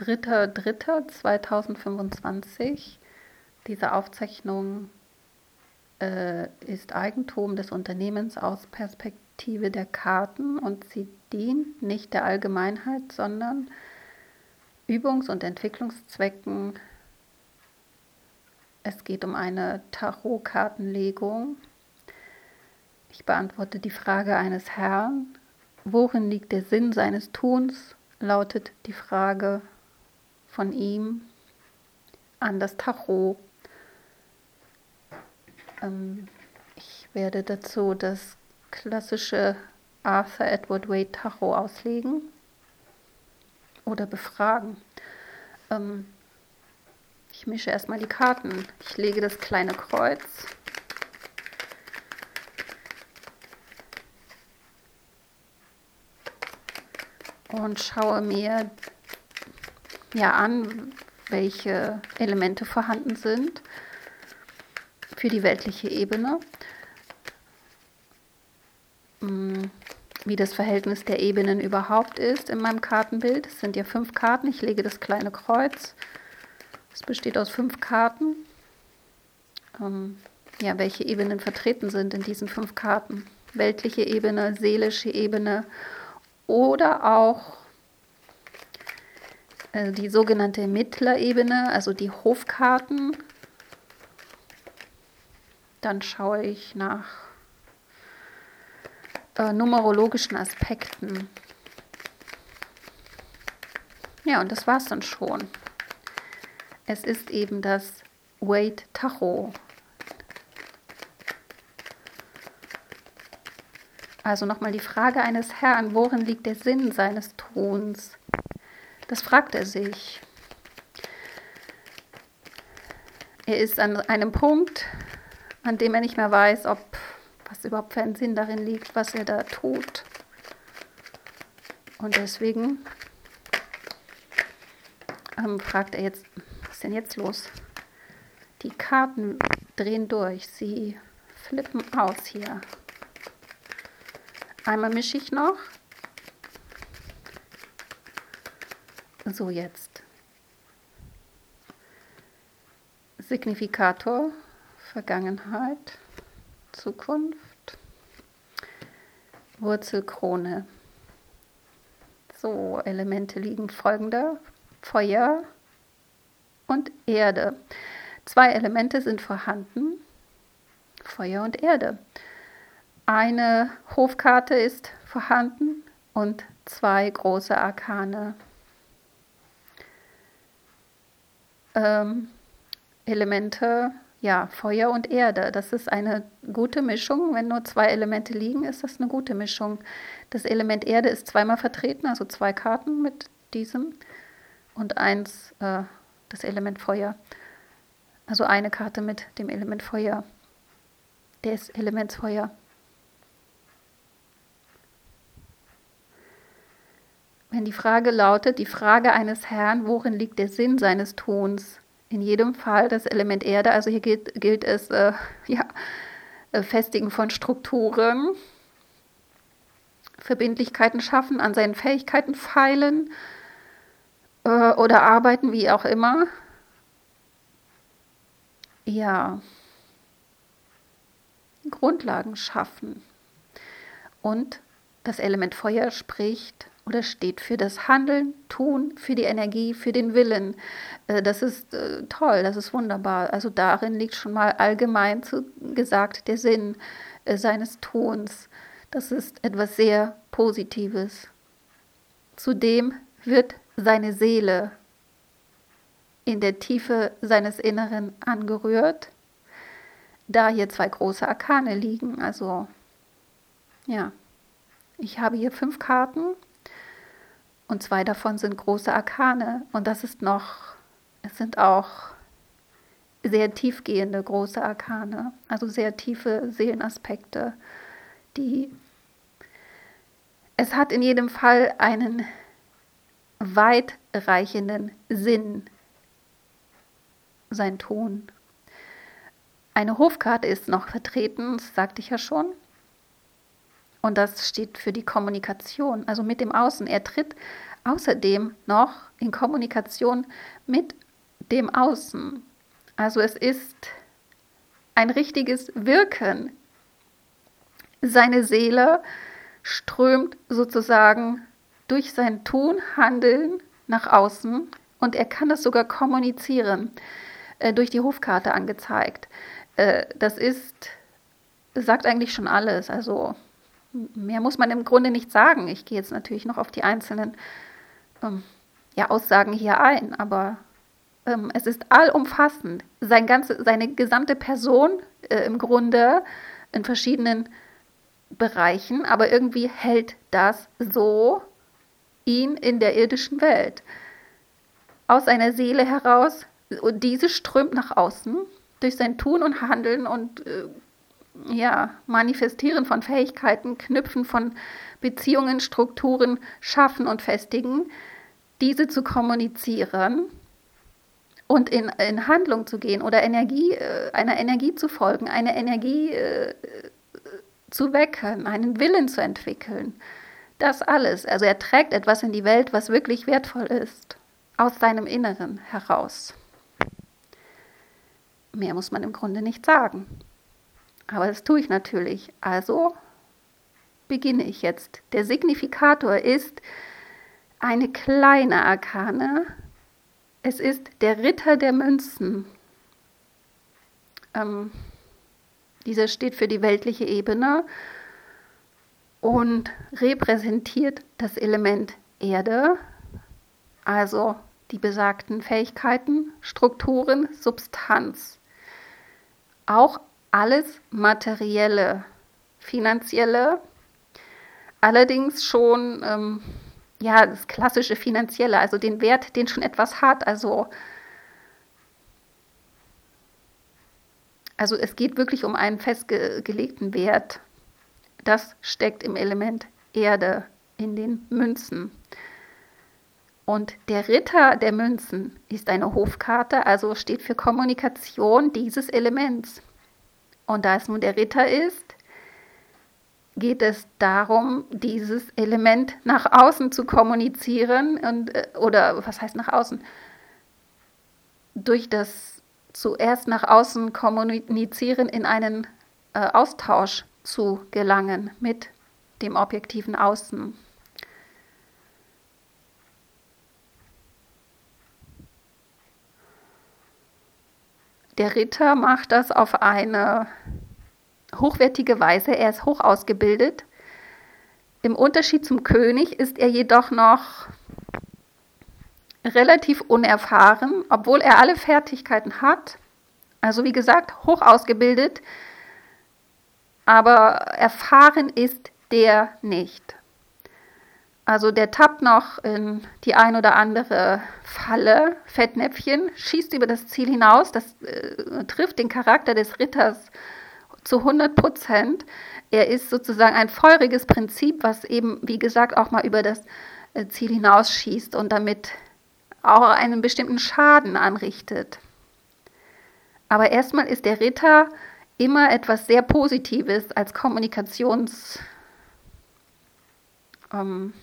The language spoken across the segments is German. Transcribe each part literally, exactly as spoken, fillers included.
dritter dritter zweitausendfünfundzwanzig. Diese Aufzeichnung äh, ist Eigentum des Unternehmens aus Perspektive der Karten und sie dient nicht der Allgemeinheit, sondern Übungs- und Entwicklungszwecken. Es geht um eine Tarotkartenlegung. Ich beantworte die Frage eines Herrn. Worin liegt der Sinn seines Tuns? Lautet die Frage von ihm an das Tarot. Ähm, ich werde dazu das klassische Arthur Edward Waite Tarot auslegen oder befragen. Ähm, ich mische erstmal die Karten. Ich lege das kleine Kreuz. Und schaue mir ja an, welche Elemente vorhanden sind für die weltliche Ebene, wie das Verhältnis der Ebenen überhaupt ist in meinem Kartenbild. Es sind ja fünf Karten, ich lege das kleine Kreuz. Es besteht aus fünf Karten. Ähm, ja, welche Ebenen vertreten sind in diesen fünf Karten. Weltliche Ebene, seelische Ebene oder auch äh, die sogenannte Mittlerebene, also die Hofkarten. Dann schaue ich nach äh, numerologischen Aspekten. Ja, und das war's dann schon. Es ist eben das Waite Tarot. Also nochmal die Frage eines Herrn, worin liegt der Sinn seines Tuns? Das fragt er sich. Er ist an einem Punkt, an dem er nicht mehr weiß, ob was überhaupt für ein Sinn darin liegt, was er da tut. Und deswegen ähm, fragt er jetzt, was ist denn jetzt los? Die Karten drehen durch, sie flippen aus hier. Einmal mische ich noch. So, jetzt. Signifikator, Vergangenheit, Zukunft, Wurzelkrone. So, Elemente liegen folgende: Feuer und Erde. Zwei Elemente sind vorhanden, Feuer und Erde. Eine Hofkarte ist vorhanden und zwei große Arkane. Ähm, Elemente, ja, Feuer und Erde. Das ist eine gute Mischung. Wenn nur zwei Elemente liegen, ist das eine gute Mischung. Das Element Erde ist zweimal vertreten, also zwei Karten mit diesem und eins, äh, das Element Feuer. Also eine Karte mit dem Element Feuer, des Elements Feuer. Wenn die Frage lautet, die Frage eines Herrn, worin liegt der Sinn seines Tuns? In jedem Fall das Element Erde, also hier gilt, gilt es, äh, ja, Festigen von Strukturen, Verbindlichkeiten schaffen, an seinen Fähigkeiten feilen äh, oder arbeiten, wie auch immer. Ja, Grundlagen schaffen. Und das Element Feuer spricht oder steht für das Handeln, Tun, für die Energie, für den Willen. Das ist äh, toll, das ist wunderbar. Also darin liegt schon mal allgemein zu, gesagt der Sinn äh, seines Tuns. Das ist etwas sehr Positives. Zudem wird seine Seele in der Tiefe seines Inneren angerührt, da hier zwei große Arkane liegen. Also, ja, ich habe hier fünf Karten. Und zwei davon sind große Arkane. Und das ist noch, es sind auch sehr tiefgehende große Arkane, also sehr tiefe Seelenaspekte, die, es hat in jedem Fall einen weitreichenden Sinn, sein Tun. Eine Hofkarte ist noch vertreten, das sagte ich ja schon. Und das steht für die Kommunikation, also mit dem Außen. Er tritt außerdem noch in Kommunikation mit dem Außen. Also es ist ein richtiges Wirken. Seine Seele strömt sozusagen durch sein Tun, Handeln nach außen und er kann das sogar kommunizieren, äh, durch die Hofkarte angezeigt. Äh, das ist, sagt eigentlich schon alles. Also mehr muss man im Grunde nicht sagen. Ich gehe jetzt natürlich noch auf die einzelnen ähm, ja, Aussagen hier ein, aber ähm, es ist allumfassend. Sein ganze, seine gesamte Person äh, im Grunde in verschiedenen Bereichen, aber irgendwie hält das so ihn in der irdischen Welt. Aus seiner Seele heraus, und diese strömt nach außen durch sein Tun und Handeln und äh, ja, Manifestieren von Fähigkeiten, Knüpfen von Beziehungen, Strukturen, Schaffen und Festigen, diese zu kommunizieren und in, in Handlung zu gehen oder Energie, äh, einer Energie zu folgen, eine Energie äh, zu wecken, einen Willen zu entwickeln. Das alles. Also er trägt etwas in die Welt, was wirklich wertvoll ist, aus seinem Inneren heraus. Mehr muss man im Grunde nicht sagen. Aber das tue ich natürlich. Also beginne ich jetzt. Der Signifikator ist eine kleine Arkane. Es ist der Ritter der Münzen. Ähm, dieser steht für die weltliche Ebene und repräsentiert das Element Erde, also die besagten Fähigkeiten, Strukturen, Substanz. Auch alles Materielle, Finanzielle, allerdings schon ähm, ja, das klassische Finanzielle, also den Wert, den schon etwas hat. Also, also es geht wirklich um einen festgelegten Wert. Das steckt im Element Erde in den Münzen. Und der Ritter der Münzen ist eine Hofkarte, also steht für Kommunikation dieses Elements. Und da es nun der Ritter ist, geht es darum, dieses Element nach außen zu kommunizieren und, oder was heißt nach außen? Durch das zuerst nach außen kommunizieren in einen äh, Austausch zu gelangen mit dem objektiven Außen. Der Ritter macht das auf eine hochwertige Weise. Er ist hoch ausgebildet. Im Unterschied zum König ist er jedoch noch relativ unerfahren, obwohl er alle Fertigkeiten hat. Also wie gesagt, hoch ausgebildet, aber erfahren ist der nicht. Also der tappt noch in die ein oder andere Falle, Fettnäpfchen, schießt über das Ziel hinaus, das äh, trifft den Charakter des Ritters zu hundert Prozent. Er ist sozusagen ein feuriges Prinzip, was eben, wie gesagt, auch mal über das äh, Ziel hinausschießt und damit auch einen bestimmten Schaden anrichtet. Aber erstmal ist der Ritter immer etwas sehr Positives als Kommunikations... Ähm,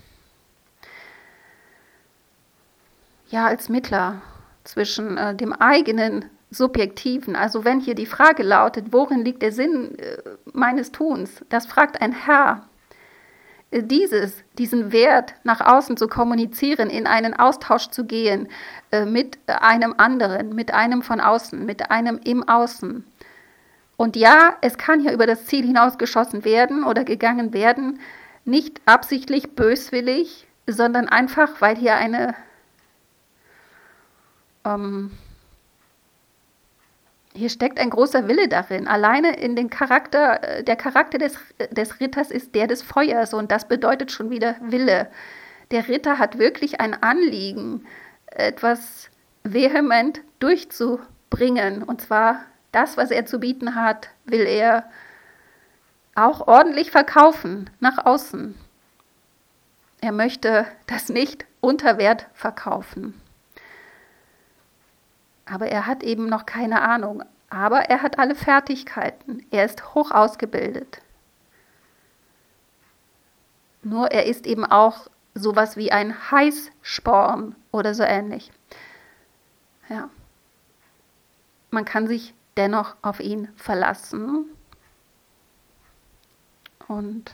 ja, als Mittler zwischen äh, dem eigenen Subjektiven. Also wenn hier die Frage lautet, worin liegt der Sinn äh, meines Tuns? Das fragt ein Herr. Äh, dieses, diesen Wert nach außen zu kommunizieren, in einen Austausch zu gehen äh, mit einem anderen, mit einem von außen, mit einem im Außen. Und ja, es kann hier über das Ziel hinaus geschossen werden oder gegangen werden, nicht absichtlich böswillig, sondern einfach, weil hier eine ähm, hier steckt ein großer Wille darin. Alleine in den Charakter, der Charakter des, des Ritters ist der des Feuers und das bedeutet schon wieder Wille. Der Ritter hat wirklich ein Anliegen, etwas vehement durchzubringen. Und zwar das, was er zu bieten hat, will er auch ordentlich verkaufen, nach außen. Er möchte das nicht unter Wert verkaufen. Aber er hat eben noch keine Ahnung. Aber er hat alle Fertigkeiten. Er ist hoch ausgebildet. Nur er ist eben auch sowas wie ein Heißsporn oder so ähnlich. Ja. Man kann sich dennoch auf ihn verlassen. Und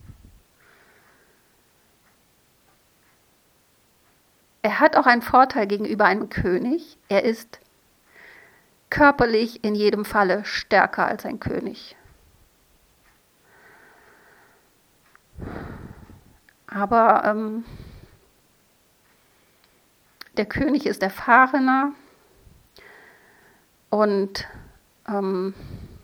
er hat auch einen Vorteil gegenüber einem König. Er ist körperlich in jedem Falle stärker als ein König. Aber ähm, der König ist erfahrener und ähm,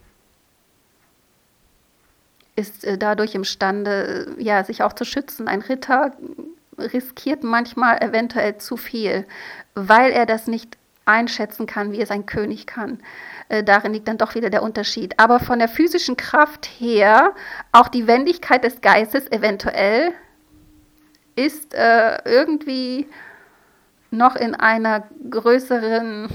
ist äh, dadurch imstande, äh, ja, sich auch zu schützen. Ein Ritter riskiert manchmal eventuell zu viel, weil er das nicht einschätzen kann, wie es ein König kann. Äh, darin liegt dann doch wieder der Unterschied. Aber von der physischen Kraft her, auch die Wendigkeit des Geistes eventuell, ist äh, irgendwie noch in einer größeren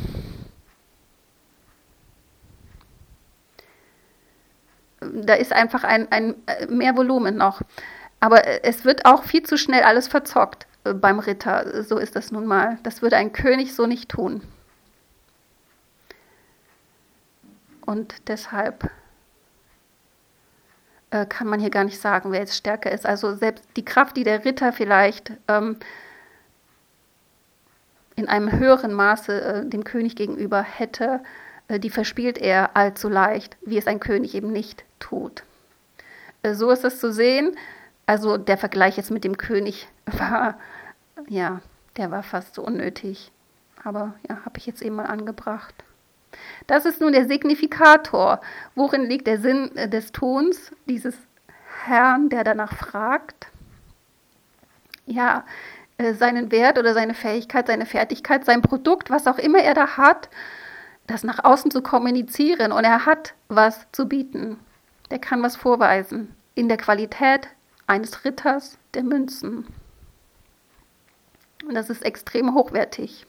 da ist einfach ein, ein mehr Volumen noch. Aber es wird auch viel zu schnell alles verzockt äh, beim Ritter. So ist das nun mal. Das würde ein König so nicht tun. Und deshalb äh, kann man hier gar nicht sagen, wer jetzt stärker ist. Also selbst die Kraft, die der Ritter vielleicht ähm, in einem höheren Maße äh, dem König gegenüber hätte, äh, die verspielt er allzu leicht, wie es ein König eben nicht tut. Äh, so ist es zu sehen. Also der Vergleich jetzt mit dem König war, ja, der war fast so unnötig. Aber ja, habe ich jetzt eben mal angebracht. Das ist nun der Signifikator. Worin liegt der Sinn des Tuns dieses Herrn, der danach fragt? Ja, seinen Wert oder seine Fähigkeit, seine Fertigkeit, sein Produkt, was auch immer er da hat, das nach außen zu kommunizieren. Und er hat was zu bieten. Der kann was vorweisen in der Qualität eines Ritters der Münzen. Und das ist extrem hochwertig.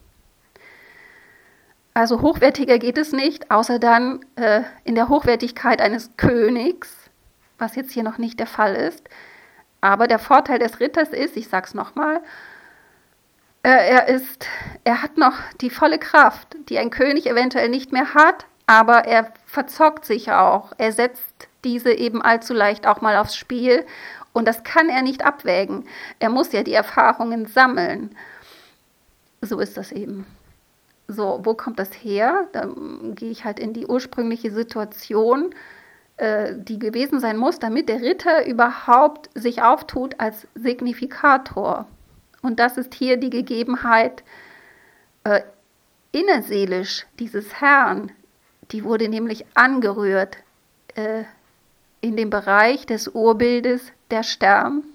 Also hochwertiger geht es nicht, außer dann äh, in der Hochwertigkeit eines Königs, was jetzt hier noch nicht der Fall ist. Aber der Vorteil des Ritters ist, ich sage es nochmal, äh, er ist, er hat noch die volle Kraft, die ein König eventuell nicht mehr hat, aber er verzockt sich auch. Er setzt diese eben allzu leicht auch mal aufs Spiel und das kann er nicht abwägen. Er muss ja die Erfahrungen sammeln. So ist das eben. So, wo kommt das her? Dann gehe ich halt in die ursprüngliche Situation, äh, die gewesen sein muss, damit der Ritter überhaupt sich auftut als Signifikator. Und das ist hier die Gegebenheit äh, innerseelisch dieses Herrn. Die wurde nämlich angerührt äh, in dem Bereich des Urbildes der Stern.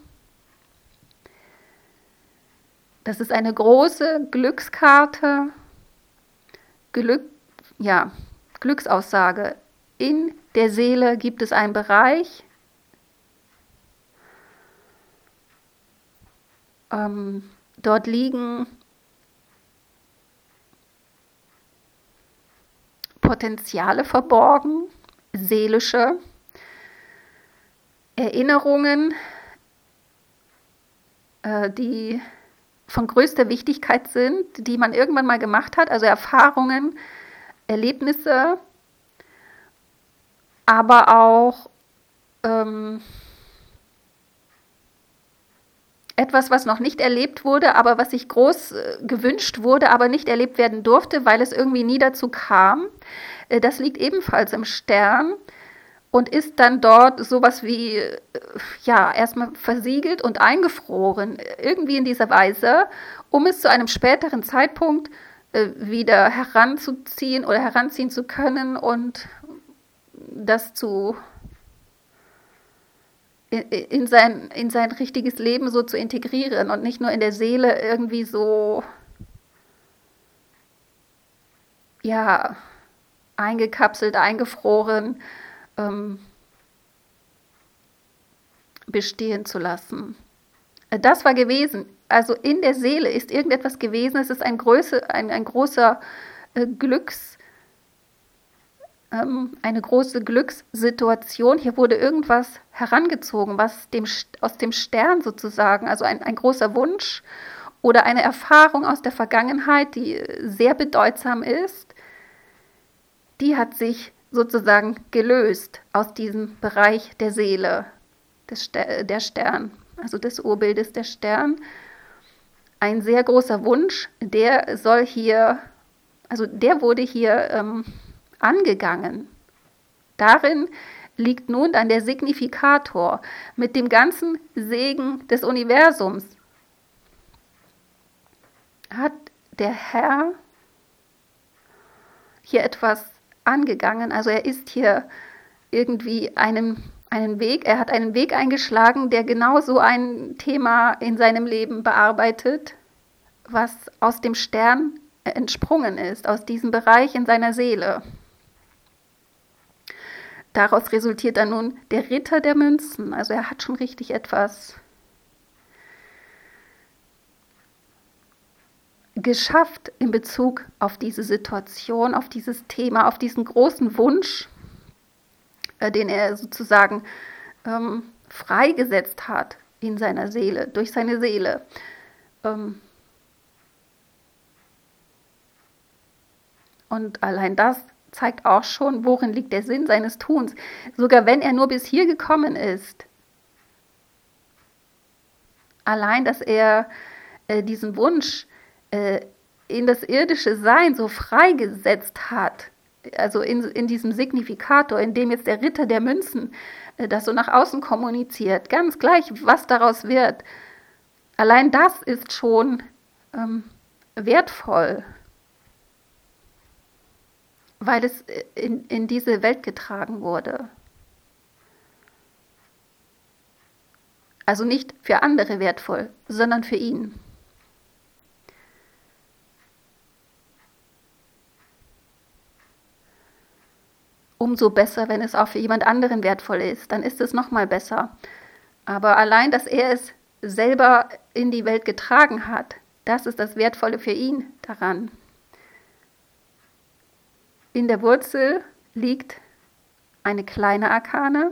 Das ist eine große Glückskarte, Glück, ja, Glücksaussage. In der Seele gibt es einen Bereich, ähm, dort liegen Potenziale verborgen, seelische Erinnerungen, äh, die von größter Wichtigkeit sind, die man irgendwann mal gemacht hat, also Erfahrungen, Erlebnisse, aber auch ähm, etwas, was noch nicht erlebt wurde, aber was sich groß äh, gewünscht wurde, aber nicht erlebt werden durfte, weil es irgendwie nie dazu kam. Äh, das liegt ebenfalls im Stern und ist dann dort sowas wie, äh, ja, erstmal versiegelt und eingefroren, irgendwie in dieser Weise, um es zu einem späteren Zeitpunkt äh, wieder heranzuziehen oder heranziehen zu können und das zu in, in, sein, in sein richtiges Leben so zu integrieren und nicht nur in der Seele irgendwie so, ja, eingekapselt, eingefroren, ähm, bestehen zu lassen. Das war gewesen. Also in der Seele ist irgendetwas gewesen. Es ist ein, Größe, ein, ein großer äh, Glücks, ähm, eine große Glückssituation. Hier wurde irgendwas herangezogen, was dem, aus dem Stern sozusagen, also ein, ein großer Wunsch oder eine Erfahrung aus der Vergangenheit, die sehr bedeutsam ist, die hat sich sozusagen gelöst aus diesem Bereich der Seele, des, der Stern, also des Urbildes der Stern. Ein sehr großer Wunsch, der soll hier, also der wurde hier ähm, angegangen. Darin liegt nun dann der Signifikator mit dem ganzen Segen des Universums. Hat der Herr hier etwas angegangen, also er ist hier irgendwie einen, einen Weg, er hat einen Weg eingeschlagen, der genau so ein Thema in seinem Leben bearbeitet, was aus dem Stern entsprungen ist, aus diesem Bereich in seiner Seele. Daraus resultiert dann nun der Ritter der Münzen, also er hat schon richtig etwas geschafft in Bezug auf diese Situation, auf dieses Thema, auf diesen großen Wunsch, äh, den er sozusagen ähm, freigesetzt hat in seiner Seele, durch seine Seele. Ähm und allein das zeigt auch schon, worin liegt der Sinn seines Tuns. Sogar wenn er nur bis hier gekommen ist, allein, dass er äh, diesen Wunsch in das irdische Sein so freigesetzt hat, also in, in diesem Signifikator, in dem jetzt der Ritter der Münzen das so nach außen kommuniziert, ganz gleich, was daraus wird. Allein das ist schon ähm, wertvoll, weil es in, in diese Welt getragen wurde. Also nicht für andere wertvoll, sondern für ihn. Umso besser, wenn es auch für jemand anderen wertvoll ist, dann ist es noch mal besser. Aber allein, dass er es selber in die Welt getragen hat, das ist das Wertvolle für ihn daran. In der Wurzel liegt eine kleine Arkane,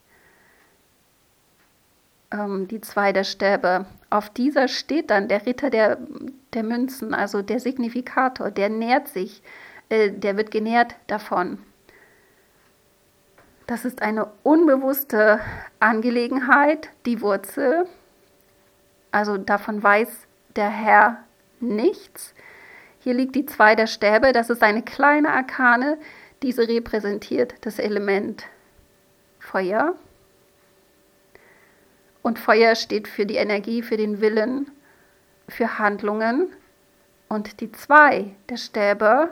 ähm, die zwei der Stäbe. Auf dieser steht dann der Ritter der, der Münzen, also der Signifikator, der nährt sich, äh, der wird genährt davon. Das ist eine unbewusste Angelegenheit, die Wurzel. Also davon weiß der Herr nichts. Hier liegt die zwei der Stäbe, das ist eine kleine Arkane, diese repräsentiert das Element Feuer. Und Feuer steht für die Energie, für den Willen, für Handlungen. Und die zwei der Stäbe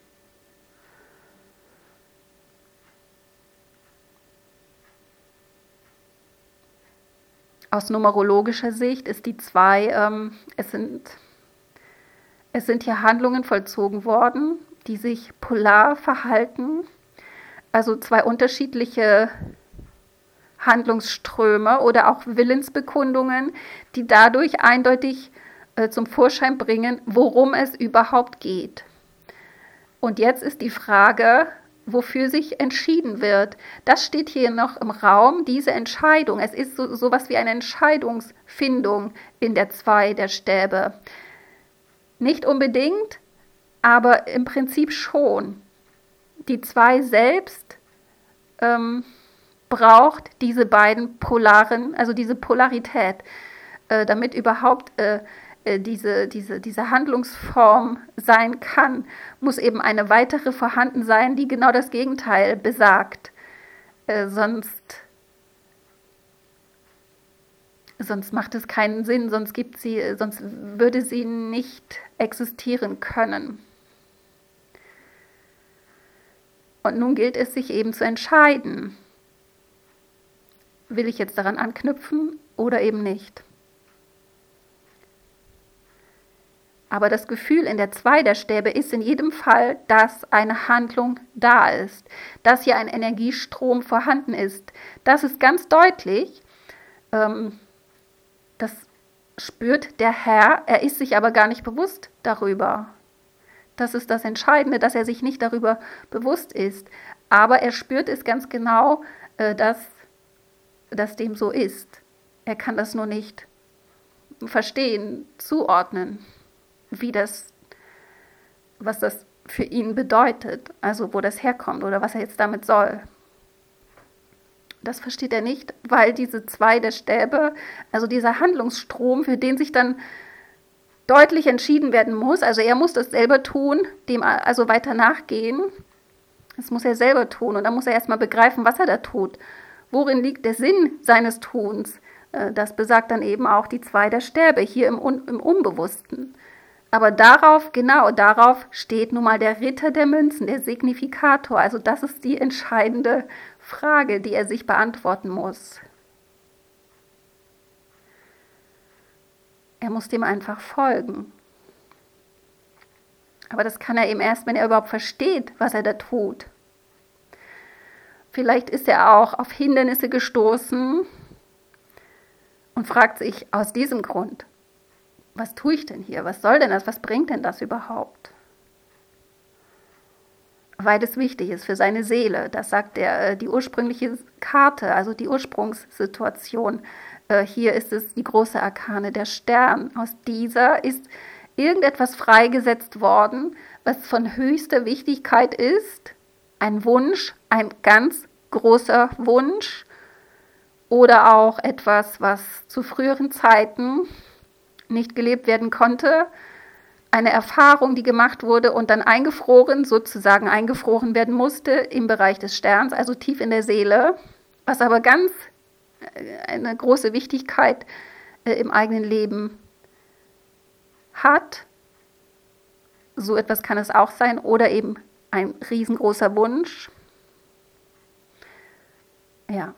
aus numerologischer Sicht ist die zwei, ähm, es sind, es sind hier Handlungen vollzogen worden, die sich polar verhalten, also zwei unterschiedliche Handlungsströme oder auch Willensbekundungen, die dadurch eindeutig äh, zum Vorschein bringen, worum es überhaupt geht. Und jetzt ist die Frage, wofür sich entschieden wird. Das steht hier noch im Raum, diese Entscheidung. Es ist so sowas wie eine Entscheidungsfindung in der zwei der Stäbe. Nicht unbedingt, aber im Prinzip schon. Die zwei selbst ähm, braucht diese beiden polaren, also diese Polarität, äh, damit überhaupt äh, Diese, diese, diese Handlungsform sein kann, muss eben eine weitere vorhanden sein, die genau das Gegenteil besagt. Äh, sonst, sonst macht es keinen Sinn, sonst gibt sie, sonst würde sie nicht existieren können. Und nun gilt es, sich eben zu entscheiden. Will ich jetzt daran anknüpfen oder eben nicht? Aber das Gefühl in der zwei der Stäbe ist in jedem Fall, dass eine Handlung da ist, dass hier ein Energiestrom vorhanden ist. Das ist ganz deutlich. Ähm, das spürt der Herr, er ist sich aber gar nicht bewusst darüber. Das ist das Entscheidende, dass er sich nicht darüber bewusst ist. aber er spürt es ganz genau, äh, dass, dass dem so ist. Er kann das nur nicht verstehen, zuordnen, wie das, was das für ihn bedeutet, also wo das herkommt oder was er jetzt damit soll. Das versteht er nicht, weil diese zwei der Stäbe, also dieser Handlungsstrom, für den sich dann deutlich entschieden werden muss, also er muss das selber tun, dem also weiter nachgehen, das muss er selber tun und dann muss er erstmal begreifen, was er da tut. Worin liegt der Sinn seines Tuns? Das besagt dann eben auch die zwei der Stäbe hier im, Un- im Unbewussten. Aber darauf, genau darauf steht nun mal der Ritter der Münzen, der Signifikator. Also das ist die entscheidende Frage, die er sich beantworten muss. Er muss dem einfach folgen. Aber das kann er eben erst, wenn er überhaupt versteht, was er da tut. Vielleicht ist er auch auf Hindernisse gestoßen und fragt sich aus diesem Grund, was tue ich denn hier? Was soll denn das? Was bringt denn das überhaupt? Weil es wichtig ist für seine Seele. Das sagt er, die ursprüngliche Karte, also die Ursprungssituation. Hier ist es die große Arkane, der Stern. Aus dieser ist irgendetwas freigesetzt worden, was von höchster Wichtigkeit ist. Ein Wunsch, ein ganz großer Wunsch. Oder auch etwas, was zu früheren Zeiten nicht gelebt werden konnte. Eine Erfahrung, die gemacht wurde und dann eingefroren, sozusagen eingefroren werden musste im Bereich des Sterns, also tief in der Seele, was aber ganz eine große Wichtigkeit im eigenen Leben hat. So etwas kann es auch sein oder eben ein riesengroßer Wunsch. Ja.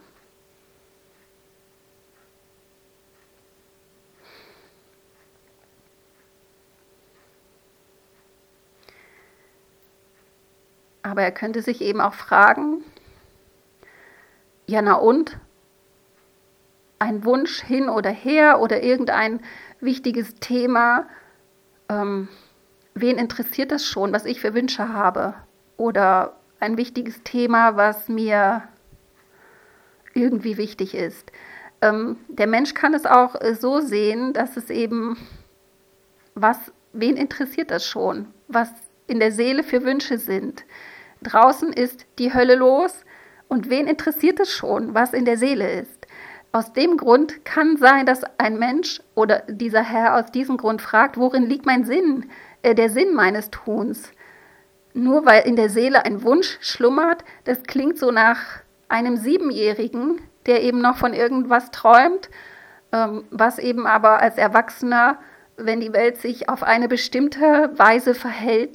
Aber er könnte sich eben auch fragen, ja na und, ein Wunsch hin oder her oder irgendein wichtiges Thema, ähm, wen interessiert das schon, was ich für Wünsche habe? Oder ein wichtiges Thema, was mir irgendwie wichtig ist. Ähm, der Mensch kann es auch äh, so sehen, dass es eben, was, wen interessiert das schon, was in der Seele für Wünsche sind. Draußen ist die Hölle los und wen interessiert es schon, was in der Seele ist. Aus dem Grund kann sein, dass ein Mensch oder dieser Herr aus diesem Grund fragt, worin liegt mein Sinn, äh, der Sinn meines Tuns. Nur weil in der Seele ein Wunsch schlummert, das klingt so nach einem Siebenjährigen, der eben noch von irgendwas träumt, ähm, was eben aber als Erwachsener, wenn die Welt sich auf eine bestimmte Weise verhält,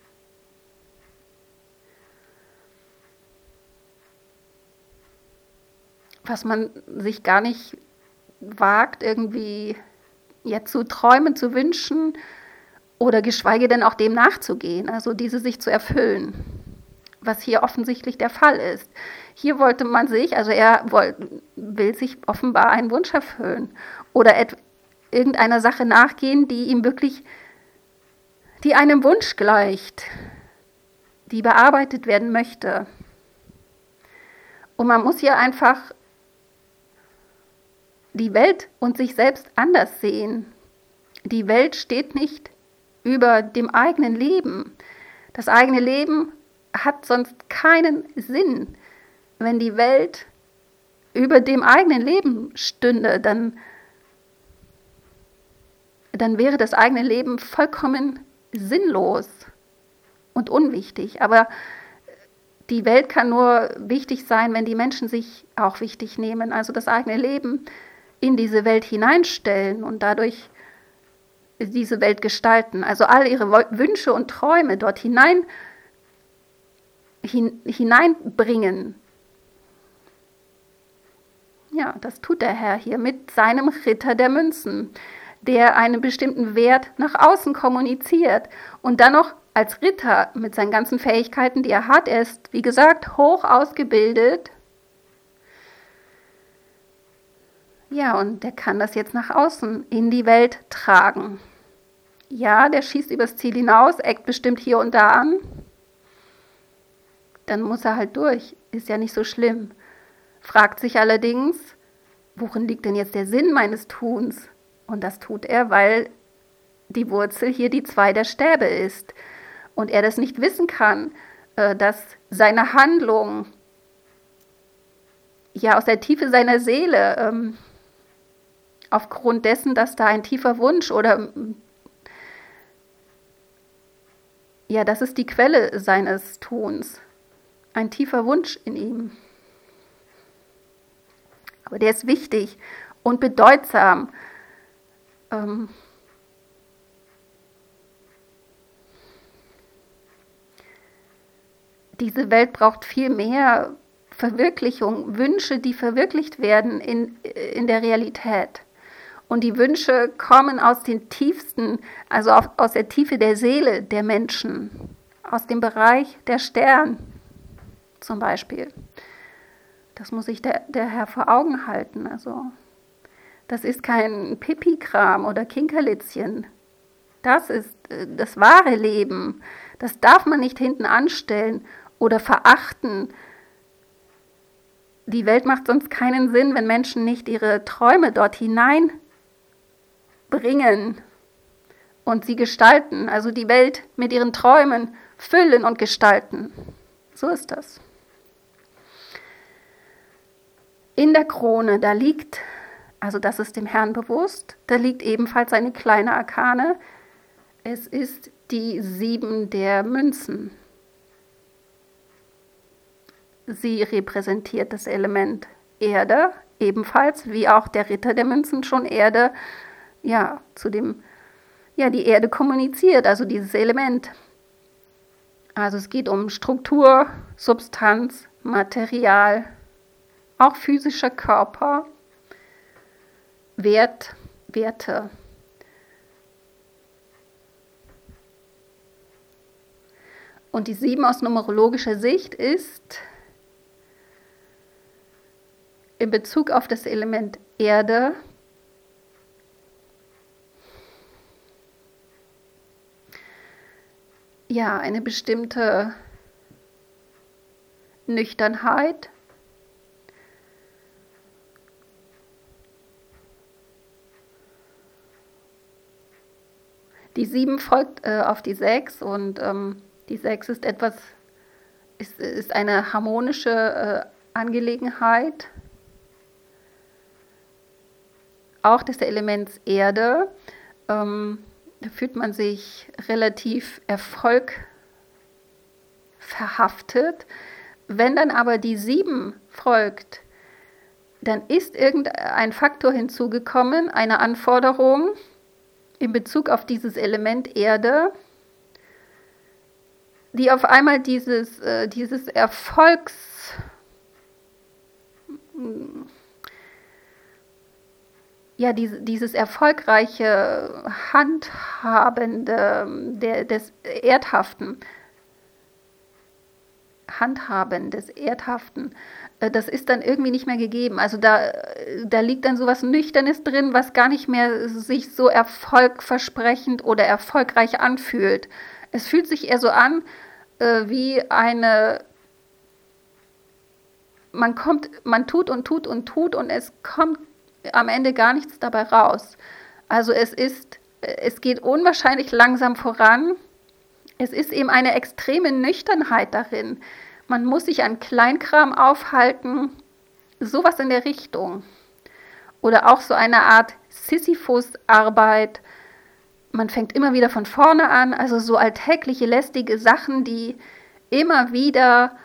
was man sich gar nicht wagt, irgendwie ja, zu träumen, zu wünschen oder geschweige denn auch dem nachzugehen, also diese sich zu erfüllen, was hier offensichtlich der Fall ist. Hier wollte man sich, also er will, will sich offenbar einen Wunsch erfüllen oder et, irgendeiner Sache nachgehen, die ihm wirklich, die einem Wunsch gleicht, die bearbeitet werden möchte. Und man muss hier einfach die Welt und sich selbst anders sehen. Die Welt steht nicht über dem eigenen Leben. Das eigene Leben hat sonst keinen Sinn. Wenn die Welt über dem eigenen Leben stünde, dann, dann wäre das eigene Leben vollkommen sinnlos und unwichtig. Aber die Welt kann nur wichtig sein, wenn die Menschen sich auch wichtig nehmen, also das eigene Leben in diese Welt hineinstellen und dadurch diese Welt gestalten. Also all ihre Wünsche und Träume dort hinein, hin, hineinbringen. Ja, das tut der Herr hier mit seinem Ritter der Münzen, der einen bestimmten Wert nach außen kommuniziert und dann noch als Ritter mit seinen ganzen Fähigkeiten, die er hat. Er ist, wie gesagt, hoch ausgebildet. Ja, und der kann das jetzt nach außen in die Welt tragen. Ja, der schießt übers Ziel hinaus, eckt bestimmt hier und da an. dann muss er halt durch. Ist ja nicht so schlimm. Fragt sich allerdings, worin liegt denn jetzt der Sinn meines Tuns? Und das tut er, weil die Wurzel hier die zwei der Stäbe ist. Und er das nicht wissen kann, dass seine Handlung ja aus der Tiefe seiner Seele, ähm, aufgrund dessen, dass da ein tiefer Wunsch oder ja, das ist die Quelle seines Tuns, ein tiefer Wunsch in ihm. Aber der ist wichtig und bedeutsam. Ähm, diese Welt braucht viel mehr Verwirklichung, Wünsche, die verwirklicht werden in, in der Realität. Und die Wünsche kommen aus den tiefsten, also auf, aus der Tiefe der Seele der Menschen, aus dem Bereich der Stern zum Beispiel. Das muss sich der, der Herr vor Augen halten. Also, das ist kein Pipi-Kram oder Kinkerlitzchen. Das ist das wahre Leben. Das darf man nicht hinten anstellen oder verachten. Die Welt macht sonst keinen Sinn, wenn Menschen nicht ihre Träume dort hineinbringen und sie gestalten. Also die Welt mit ihren Träumen füllen und gestalten. So ist das. In der Krone, da liegt, also das ist dem Herrn bewusst, da liegt ebenfalls eine kleine Arkane. Es ist die sieben der Münzen. Sie repräsentiert das Element Erde, ebenfalls wie auch der Ritter der Münzen schon Erde, ja, zu dem, ja, die Erde kommuniziert, also dieses Element. Also es geht um Struktur, Substanz, Material, auch physischer Körper, Wert, Werte. Und die sieben aus numerologischer Sicht ist in Bezug auf das Element Erde ja eine bestimmte Nüchternheit, die sieben folgt äh, auf die sechs und ähm, die sechs ist etwas, ist, ist eine harmonische äh, Angelegenheit, auch des Elements Erde. Ähm, da fühlt man sich relativ erfolgverhaftet. Wenn dann aber die sieben folgt, dann ist irgendein Faktor hinzugekommen, eine Anforderung in Bezug auf dieses Element Erde, die auf einmal dieses, äh, dieses Erfolgs, ja, diese, dieses erfolgreiche Handhabende der, des Erdhaften, Handhaben des Erdhaften, äh, das ist dann irgendwie nicht mehr gegeben. Also da, da liegt dann sowas Nüchternes drin, was gar nicht mehr sich so erfolgversprechend oder erfolgreich anfühlt. Es fühlt sich eher so an, äh, wie eine, man kommt, man tut und tut und tut und es kommt am Ende gar nichts dabei raus. Also es ist, es geht unwahrscheinlich langsam voran. Es ist eben eine extreme Nüchternheit darin. Man muss sich an Kleinkram aufhalten, sowas in der Richtung. Oder auch so eine Art Sisyphus-Arbeit. Man fängt immer wieder von vorne an, also so alltägliche, lästige Sachen, die immer wieder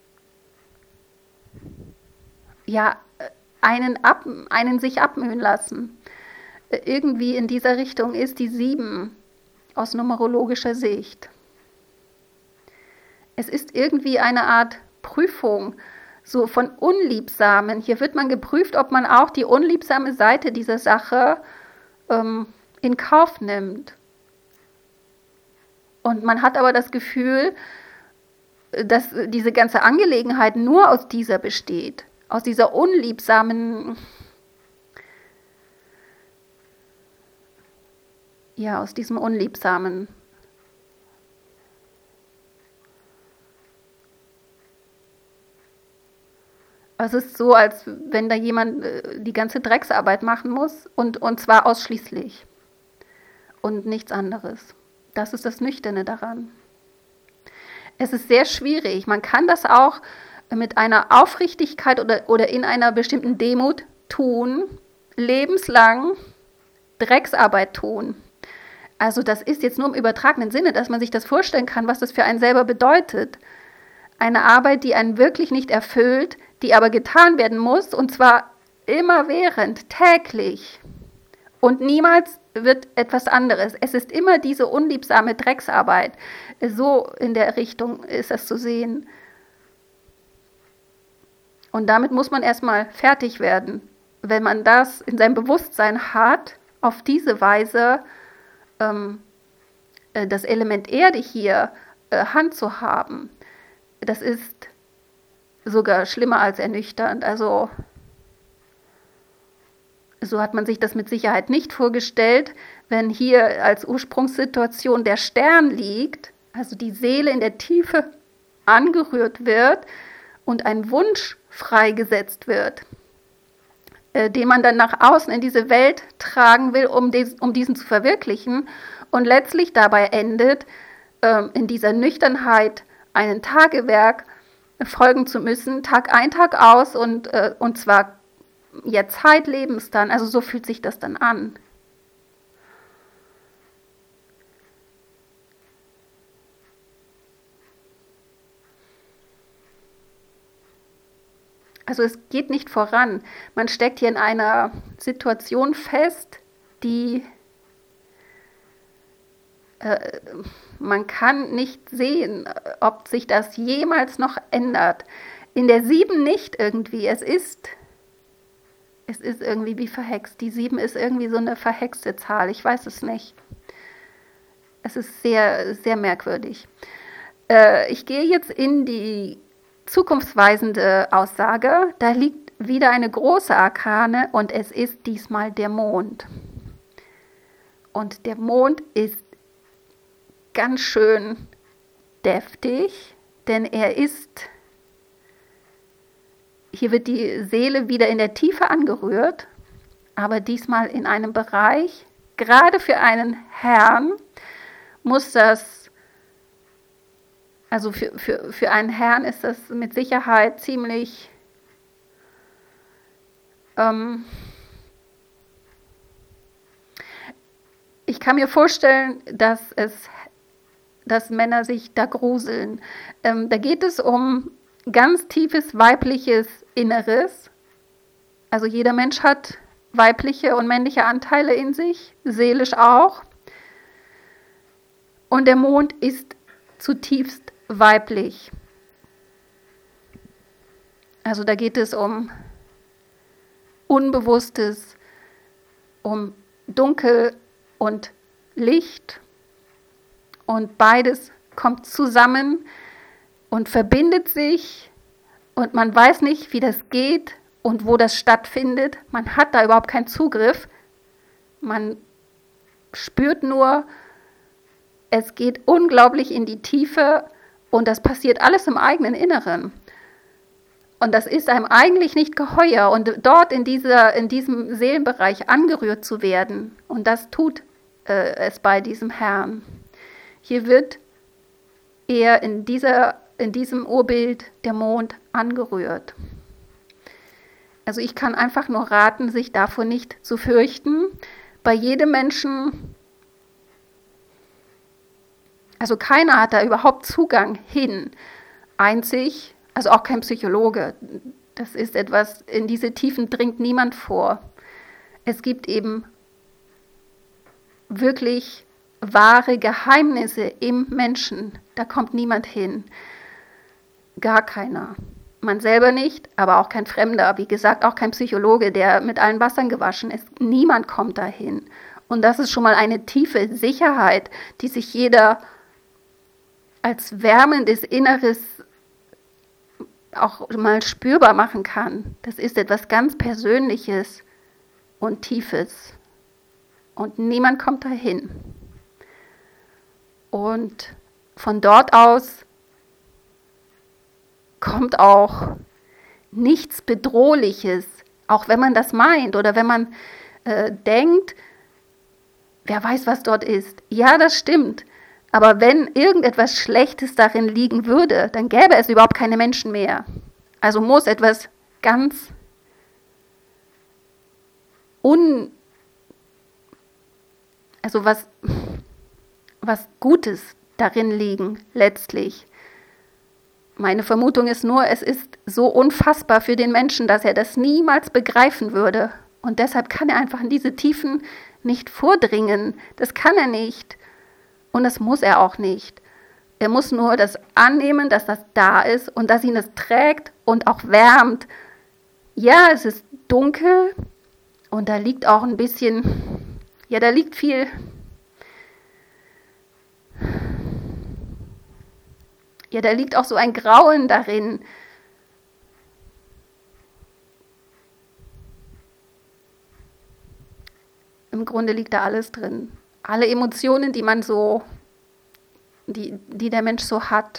ja, einen, ab, einen sich abmühen lassen. Irgendwie in dieser Richtung ist die sieben aus numerologischer Sicht. Es ist irgendwie eine Art Prüfung, so von Unliebsamen. Hier wird man geprüft, ob man auch die unliebsame Seite dieser Sache ähm, in Kauf nimmt. Und man hat aber das Gefühl, dass diese ganze Angelegenheit nur aus dieser besteht, aus dieser unliebsamen, ja, aus diesem unliebsamen. Also es ist so, als wenn da jemand äh, die ganze Drecksarbeit machen muss und, und zwar ausschließlich und nichts anderes. Das ist das Nüchterne daran. Es ist sehr schwierig. Man kann das auch mit einer Aufrichtigkeit oder, oder in einer bestimmten Demut tun, lebenslang Drecksarbeit tun. Also das ist jetzt nur im übertragenen Sinne, dass man sich das vorstellen kann, was das für einen selber bedeutet. Eine Arbeit, die einen wirklich nicht erfüllt, die aber getan werden muss, und zwar immerwährend, täglich. Und niemals wird etwas anderes. Es ist immer diese unliebsame Drecksarbeit. So in der Richtung ist das zu sehen. Und damit muss man erstmal fertig werden. Wenn man das in seinem Bewusstsein hat, auf diese Weise ähm, das Element Erde hier äh, handzuhaben, das ist sogar schlimmer als ernüchternd. Also so hat man sich das mit Sicherheit nicht vorgestellt, wenn hier als Ursprungssituation der Stern liegt, also die Seele in der Tiefe angerührt wird und ein Wunsch freigesetzt wird, äh, den man dann nach außen in diese Welt tragen will, um, des, um diesen zu verwirklichen und letztlich dabei endet, äh, in dieser Nüchternheit einen Tagewerk folgen zu müssen, Tag ein, Tag aus und, äh, und zwar ja zeitlebens dann, also so fühlt sich das dann an. Also es geht nicht voran. Man steckt hier in einer Situation fest, die äh, man kann nicht sehen, ob sich das jemals noch ändert. In der sieben nicht irgendwie. Es ist, es ist irgendwie wie verhext. Die sieben ist irgendwie so eine verhexte Zahl. Ich weiß es nicht. Es ist sehr, sehr merkwürdig. Äh, ich gehe jetzt in die zukunftsweisende Aussage. Da liegt wieder eine große Arkane und es ist diesmal der Mond. Und der Mond ist ganz schön deftig, denn er ist, hier wird die Seele wieder in der Tiefe angerührt, aber diesmal in einem Bereich, gerade für einen Herrn muss das, also für, für, für einen Herrn ist das mit Sicherheit ziemlich ähm, ich kann mir vorstellen, dass es dass Männer sich da gruseln. Ähm, da geht es um ganz tiefes weibliches Inneres. Also jeder Mensch hat weibliche und männliche Anteile in sich, seelisch auch. Und der Mond ist zutiefst weiblich. Also da geht es um Unbewusstes, um Dunkel und Licht. Und beides kommt zusammen und verbindet sich und man weiß nicht, wie das geht und wo das stattfindet. Man hat da überhaupt keinen Zugriff. Man spürt nur, es geht unglaublich in die Tiefe und das passiert alles im eigenen Inneren. Und das ist einem eigentlich nicht geheuer und dort in, dieser, in diesem Seelenbereich angerührt zu werden. Und das tut äh, es bei diesem Herrn. Hier wird er in, dieser, in diesem Urbild der Mond angerührt. Also ich kann einfach nur raten, sich davor nicht zu fürchten. Bei jedem Menschen, also keiner hat da überhaupt Zugang hin. Einzig, also auch kein Psychologe. Das ist etwas, in diese Tiefen dringt niemand vor. Es gibt eben wirklich wahre Geheimnisse im Menschen. Da kommt niemand hin. Gar keiner. Man selber nicht, aber auch kein Fremder. Wie gesagt, auch kein Psychologe, der mit allen Wassern gewaschen ist. Niemand kommt dahin. Und das ist schon mal eine tiefe Sicherheit, die sich jeder als wärmendes Inneres auch mal spürbar machen kann. Das ist etwas ganz Persönliches und Tiefes. Und niemand kommt dahin. Und von dort aus kommt auch nichts Bedrohliches, auch wenn man das meint oder wenn man äh, denkt, wer weiß, was dort ist. Ja, das stimmt. Aber wenn irgendetwas Schlechtes darin liegen würde, dann gäbe es überhaupt keine Menschen mehr. Also muss etwas ganz un... also was, was Gutes darin liegen, letztlich. Meine Vermutung ist nur, es ist so unfassbar für den Menschen, dass er das niemals begreifen würde. Und deshalb kann er einfach in diese Tiefen nicht vordringen. Das kann er nicht. Und das muss er auch nicht. Er muss nur das annehmen, dass das da ist und dass ihn es trägt und auch wärmt. Ja, es ist dunkel und da liegt auch ein bisschen, ja, da liegt viel, ja, da liegt auch so ein Grauen darin. Im Grunde liegt da alles drin. Alle Emotionen, die man so, die, die der Mensch so hat.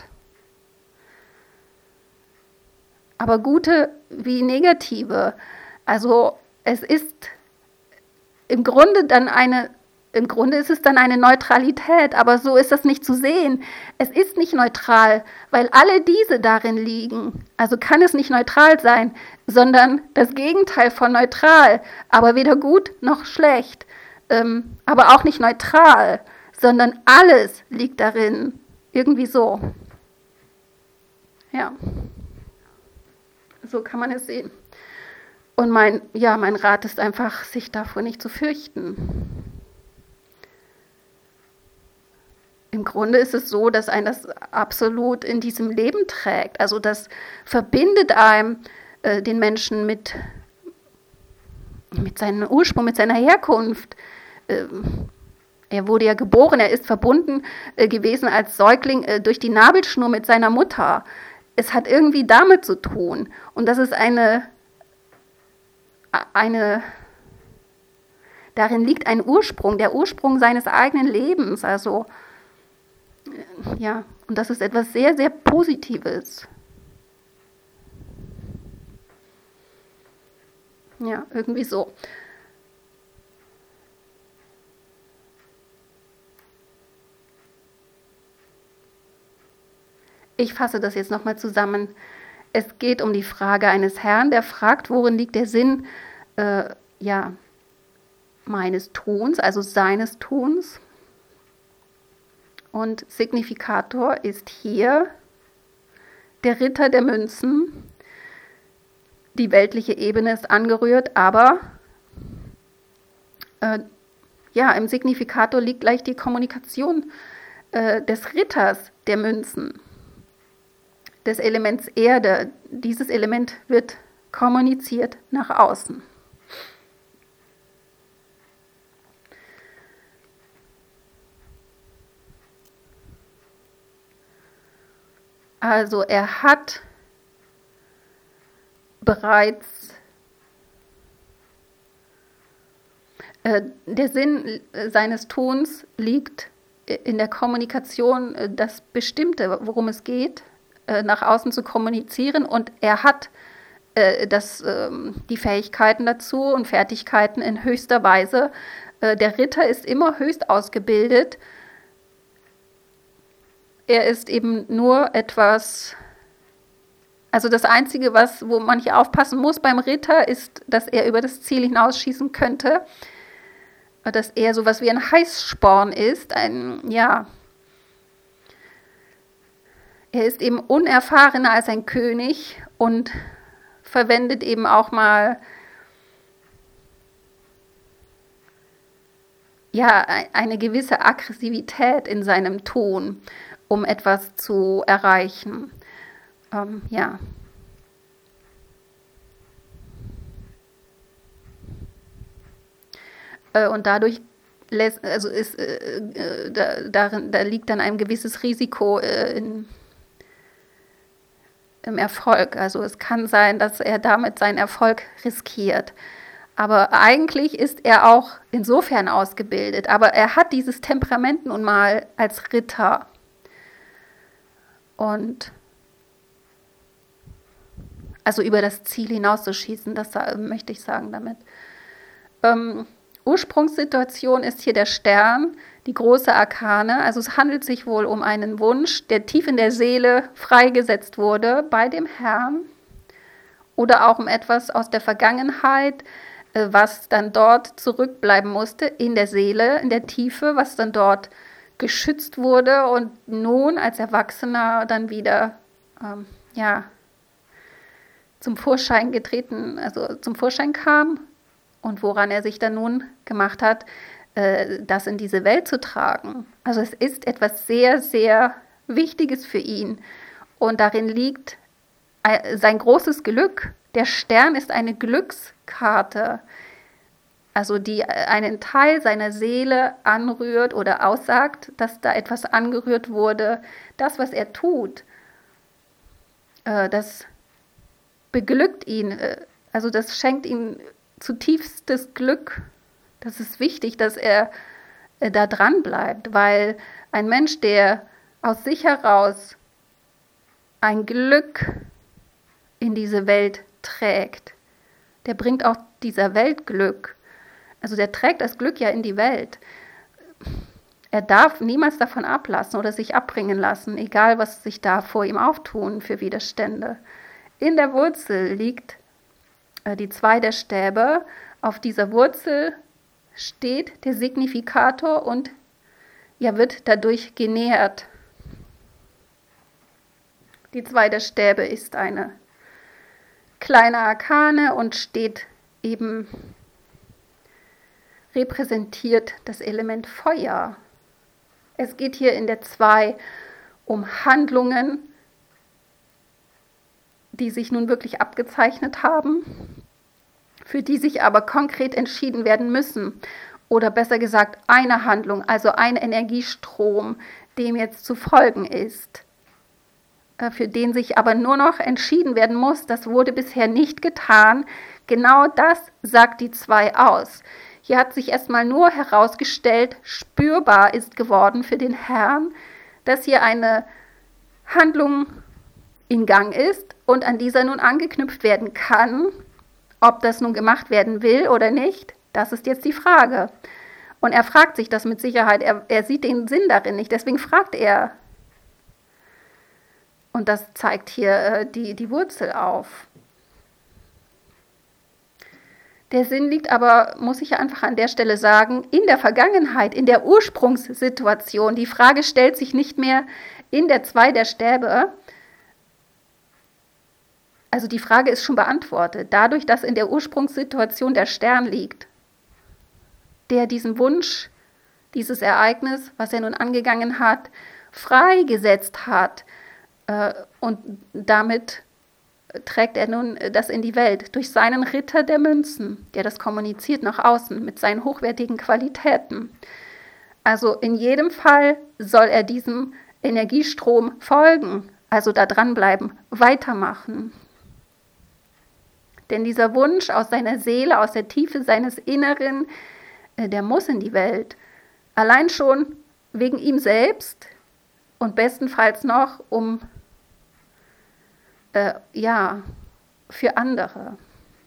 Aber gute wie negative. Also es ist im Grunde dann eine, im Grunde ist es dann eine Neutralität, aber so ist das nicht zu sehen. Es ist nicht neutral, weil alle diese darin liegen. Also kann es nicht neutral sein, sondern das Gegenteil von neutral, aber weder gut noch schlecht. Ähm, aber auch nicht neutral, sondern alles liegt darin. Irgendwie so. Ja. So kann man es sehen. Und mein, ja, mein Rat ist einfach, sich davor nicht zu fürchten. Im Grunde ist es so, dass einen das absolut in diesem Leben trägt. Also das verbindet einem äh, den Menschen mit, mit seinem Ursprung, mit seiner Herkunft. Ähm, er wurde ja geboren, er ist verbunden äh, gewesen als Säugling äh, durch die Nabelschnur mit seiner Mutter. Es hat irgendwie damit zu tun. Und das ist eine, eine, darin liegt ein Ursprung, der Ursprung seines eigenen Lebens. Also, äh, ja, und das ist etwas sehr, sehr Positives. Ja, irgendwie so. Ich fasse das jetzt nochmal zusammen. Es geht um die Frage eines Herrn, der fragt, worin liegt der Sinn äh, ja, meines Tuns, also seines Tuns. Und Signifikator ist hier der Ritter der Münzen. Die weltliche Ebene ist angerührt, aber äh, ja, im Signifikator liegt gleich die Kommunikation äh, des Ritters der Münzen. Des Elements Erde. Dieses Element wird kommuniziert nach außen. Also er hat bereits äh, der Sinn seines Tuns liegt in der Kommunikation, das Bestimmte, worum es geht, nach außen zu kommunizieren, und er hat äh, das, äh, die Fähigkeiten dazu und Fertigkeiten in höchster Weise. Äh, der Ritter ist immer höchst ausgebildet. Er ist eben nur etwas, also das Einzige, was, wo man hier aufpassen muss beim Ritter, ist, dass er über das Ziel hinausschießen könnte, dass er sowas wie ein Heißsporn ist, ein, ja, er ist eben unerfahrener als ein König und verwendet eben auch mal ja, eine gewisse Aggressivität in seinem Ton, um etwas zu erreichen. Ähm, ja. Äh, und dadurch lässt, also ist, äh, äh, da, darin, da liegt dann ein gewisses Risiko äh, in im Erfolg. Also es kann sein, dass er damit seinen Erfolg riskiert. Aber eigentlich ist er auch insofern ausgebildet. Aber er hat dieses Temperament nun mal als Ritter. Und Also über das Ziel hinauszuschießen, das äh, möchte ich sagen damit. Ähm, Ursprungssituation ist hier der Stern, die große Arkane. Also es handelt sich wohl um einen Wunsch, der tief in der Seele freigesetzt wurde bei dem Herrn. Oder auch um etwas aus der Vergangenheit, äh, was dann dort zurückbleiben musste in der Seele, in der Tiefe, was dann dort geschützt wurde und nun als Erwachsener dann wieder ähm, ja, zum Vorschein getreten, also zum Vorschein kam und woran er sich dann nun gemacht hat, äh, das in diese Welt zu tragen. Also es ist etwas sehr, sehr Wichtiges für ihn und darin liegt sein großes Glück. Der Stern ist eine Glückskarte, also die einen Teil seiner Seele anrührt oder aussagt, dass da etwas angerührt wurde. Das, was er tut, äh, das beglückt ihn, also das schenkt ihm zutiefstes Glück. Das ist wichtig, dass er da dran bleibt, weil ein Mensch, der aus sich heraus ein Glück in diese Welt trägt, der bringt auch dieser Welt Glück. Also der trägt das Glück ja in die Welt. Er darf niemals davon ablassen oder sich abbringen lassen, egal was sich da vor ihm auftun für Widerstände. In der Wurzel liegt äh, die zwei der Stäbe. Auf dieser Wurzel steht der Signifikator und ja, wird dadurch genährt. Die zwei der Stäbe ist eine kleine Arkane und steht eben, repräsentiert das Element Feuer. Es geht hier in der zwei um Handlungen, die sich nun wirklich abgezeichnet haben, für die sich aber konkret entschieden werden müssen. Oder besser gesagt, eine Handlung, also ein Energiestrom, dem jetzt zu folgen ist, für den sich aber nur noch entschieden werden muss. Das wurde bisher nicht getan. Genau das sagt die zwei aus. Hier hat sich erstmal nur herausgestellt, spürbar ist geworden für den Herrn, dass hier eine Handlung in Gang ist und an dieser nun angeknüpft werden kann. Ob das nun gemacht werden will oder nicht, das ist jetzt die Frage. Und er fragt sich das mit Sicherheit, er, er sieht den Sinn darin nicht, deswegen fragt er. Und das zeigt hier äh, die, die Wurzel auf. Der Sinn liegt aber, muss ich einfach an der Stelle sagen, in der Vergangenheit, in der Ursprungssituation. Die Frage stellt sich nicht mehr in der zwei der Stäbe. Also die Frage ist schon beantwortet, dadurch, dass in der Ursprungssituation der Stern liegt, der diesen Wunsch, dieses Ereignis, was er nun angegangen hat, freigesetzt hat. Äh, und damit trägt er nun das in die Welt durch seinen Ritter der Münzen, der das kommuniziert nach außen mit seinen hochwertigen Qualitäten. Also in jedem Fall soll er diesem Energiestrom folgen, also da dranbleiben, weitermachen. Denn dieser Wunsch aus seiner Seele, aus der Tiefe seines Inneren, der muss in die Welt. Allein schon wegen ihm selbst und bestenfalls noch um, äh, ja, für andere.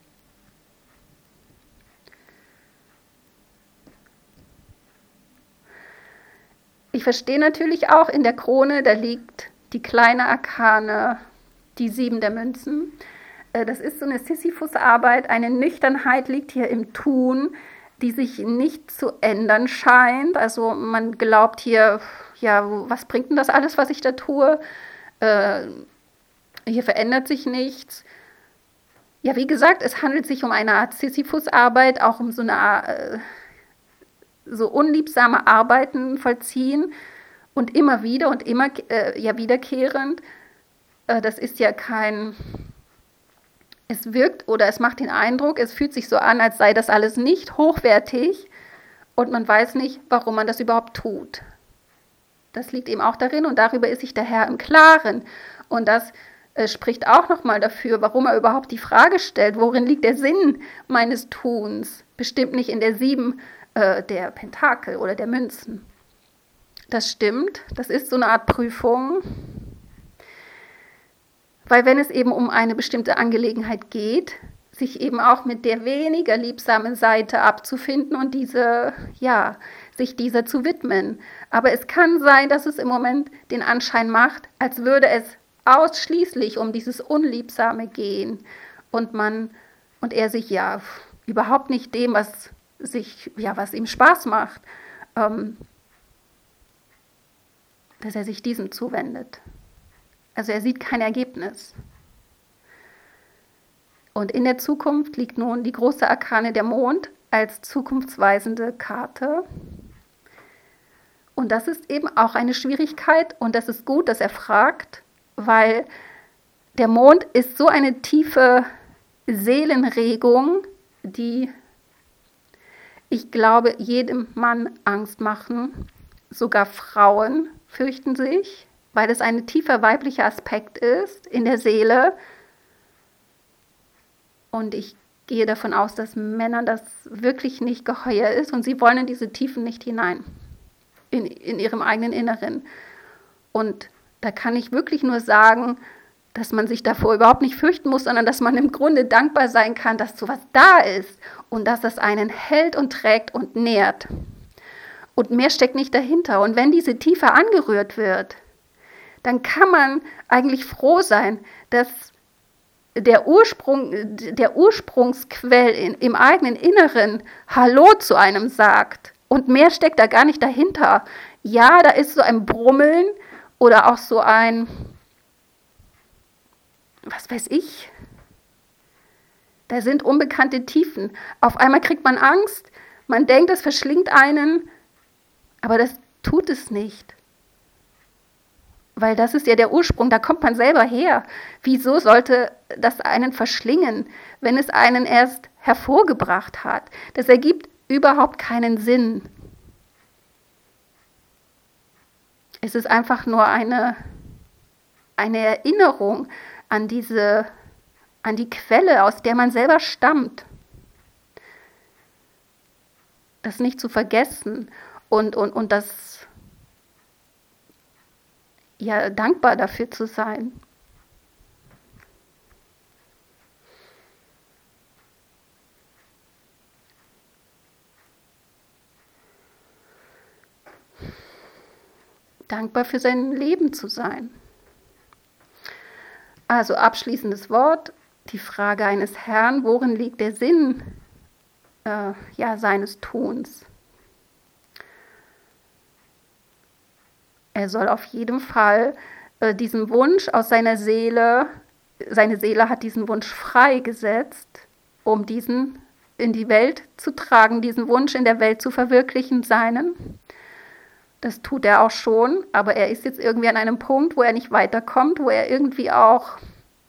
Ich verstehe natürlich auch, in der Krone, da liegt die kleine Arkane, die sieben der Münzen. Das ist so eine Sisyphus-Arbeit, eine Nüchternheit liegt hier im Tun, die sich nicht zu ändern scheint. Also man glaubt hier, ja, was bringt denn das alles, was ich da tue? Äh, hier verändert sich nichts. Ja, wie gesagt, es handelt sich um eine Art Sisyphus-Arbeit, auch um so eine Art, äh, so unliebsame Arbeiten vollziehen und immer wieder und immer äh, ja wiederkehrend. Äh, das ist ja kein... Es wirkt oder es macht den Eindruck, es fühlt sich so an, als sei das alles nicht hochwertig und man weiß nicht, warum man das überhaupt tut. Das liegt eben auch darin und darüber ist sich der Herr im Klaren. Und das äh, spricht auch nochmal dafür, warum er überhaupt die Frage stellt, worin liegt der Sinn meines Tuns? Bestimmt nicht in der sieben äh, der Pentakel oder der Münzen. Das stimmt, das ist so eine Art Prüfung. Weil wenn es eben um eine bestimmte Angelegenheit geht, sich eben auch mit der weniger liebsamen Seite abzufinden und diese, ja, sich dieser zu widmen. Aber es kann sein, dass es im Moment den Anschein macht, als würde es ausschließlich um dieses Unliebsame gehen und man und er sich ja überhaupt nicht dem, was sich, ja, was ihm Spaß macht, ähm, dass er sich diesem zuwendet. Also er sieht kein Ergebnis. Und in der Zukunft liegt nun die große Arkane der Mond als zukunftsweisende Karte. Und das ist eben auch eine Schwierigkeit und das ist gut, dass er fragt, weil der Mond ist so eine tiefe Seelenregung, die, ich glaube, jedem Mann Angst machen. Sogar Frauen fürchten sich, weil es ein tiefer weiblicher Aspekt ist in der Seele. Und ich gehe davon aus, dass Männern das wirklich nicht geheuer ist und sie wollen in diese Tiefen nicht hinein, in, in ihrem eigenen Inneren. Und da kann ich wirklich nur sagen, dass man sich davor überhaupt nicht fürchten muss, sondern dass man im Grunde dankbar sein kann, dass sowas da ist und dass das einen hält und trägt und nährt. Und mehr steckt nicht dahinter. Und wenn diese Tiefe angerührt wird, dann kann man eigentlich froh sein, dass der Ursprung, der Ursprungsquell in, im eigenen Inneren Hallo zu einem sagt. Und mehr steckt da gar nicht dahinter. Ja, da ist so ein Brummeln oder auch so ein, was weiß ich, da sind unbekannte Tiefen. Auf einmal kriegt man Angst, man denkt, es verschlingt einen, aber das tut es nicht. Weil das ist ja der Ursprung, da kommt man selber her. Wieso sollte das einen verschlingen, wenn es einen erst hervorgebracht hat? Das ergibt überhaupt keinen Sinn. Es ist einfach nur eine, eine Erinnerung an diese, an die Quelle, aus der man selber stammt. Das nicht zu vergessen und, und, und das ja, dankbar dafür zu sein. Dankbar für sein Leben zu sein. Also abschließendes Wort, die Frage eines Herrn, worin liegt der Sinn äh, ja, seines Tuns? Er soll auf jeden Fall äh, diesen Wunsch aus seiner Seele, seine Seele hat diesen Wunsch freigesetzt, um diesen in die Welt zu tragen, diesen Wunsch in der Welt zu verwirklichen, seinen. Das tut er auch schon, aber er ist jetzt irgendwie an einem Punkt, wo er nicht weiterkommt, wo er irgendwie auch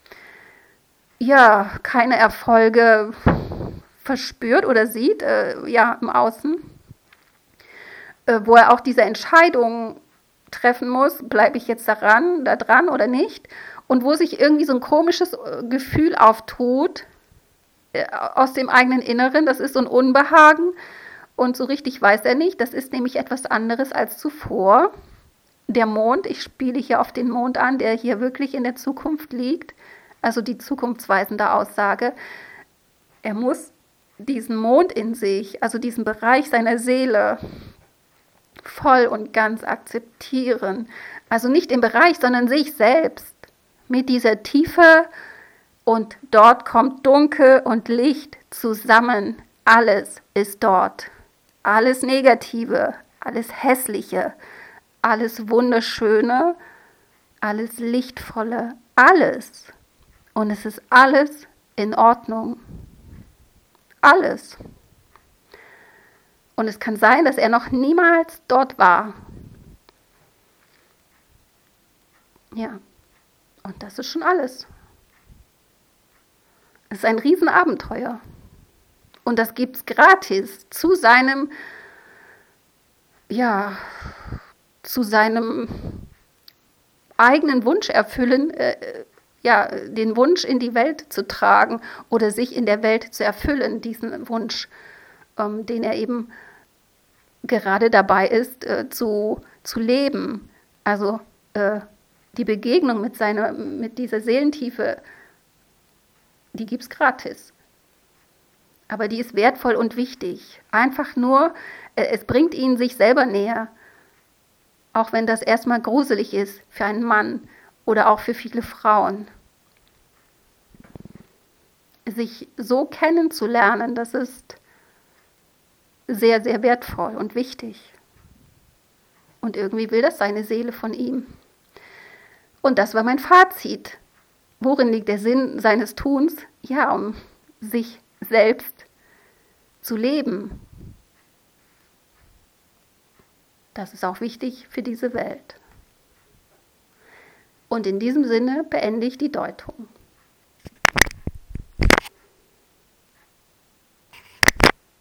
ja, keine Erfolge verspürt oder sieht, äh, ja, im Außen, äh, wo er auch diese Entscheidung treffen muss, bleibe ich jetzt daran, da dran oder nicht, und wo sich irgendwie so ein komisches Gefühl auftut äh, aus dem eigenen Inneren, das ist so ein Unbehagen und so richtig weiß er nicht, das ist nämlich etwas anderes als zuvor. Der Mond, ich spiele hier auf den Mond an, der hier wirklich in der Zukunft liegt, also die zukunftsweisende Aussage, er muss diesen Mond in sich, also diesen Bereich seiner Seele, voll und ganz akzeptieren. Also nicht im Bereich, sondern sich selbst. Mit dieser Tiefe und dort kommt Dunkel und Licht zusammen. Alles ist dort. Alles Negative, alles Hässliche, alles Wunderschöne, alles Lichtvolle, alles. Und es ist alles in Ordnung. Alles. Und es kann sein, dass er noch niemals dort war. Ja, und das ist schon alles. Es ist ein Riesenabenteuer. Und das gibt es gratis zu seinem, ja, zu seinem eigenen Wunsch erfüllen, äh, ja, den Wunsch in die Welt zu tragen oder sich in der Welt zu erfüllen, diesen Wunsch, ähm, den er eben gerade dabei ist, äh, zu, zu leben. Also äh, Die Begegnung mit, seiner, mit dieser Seelentiefe, die gibt es gratis. Aber die ist wertvoll und wichtig. Einfach nur, es bringt ihn sich selber näher. Auch wenn das erstmal gruselig ist für einen Mann oder auch für viele Frauen. Sich so kennenzulernen, das ist sehr, sehr wertvoll und wichtig. Und irgendwie will das seine Seele von ihm. Und das war mein Fazit. Worin liegt der Sinn seines Tuns? Ja, um sich selbst zu leben. Das ist auch wichtig für diese Welt. Und in diesem Sinne beende ich die Deutung.